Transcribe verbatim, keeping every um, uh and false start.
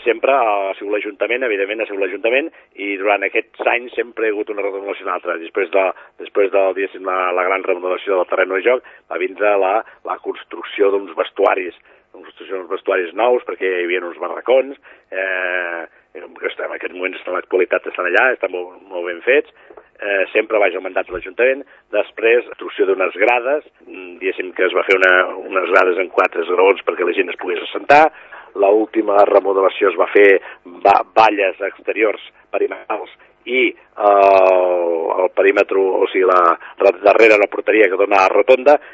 sempre ha sigut l'Ajuntament, evidentment ha sigut l'Ajuntament, i durant aquests anys sempre hi ha hagut una remodelació una altra. Després de, després de diguéssim, la, la gran remodelació del terreny de joc va vindre la, la construcció d'uns vestuaris, una construcció d'uns vestuaris nous, perquè hi havia uns barracons, eh, que en aquests moments en l'actualitat estan allà, estan molt, molt ben fets, eh, sempre vaig al mandat de l'Ajuntament. Després, la construcció d'unes grades, diguéssim que es va fer una, unes grades en quatre esgraons perquè la gent es pogués assentar. L'última remodelació es va fer valles exteriors perimetrals i eh, el perímetre, o sigui, la, darrere la porteria que dona a la rotonda,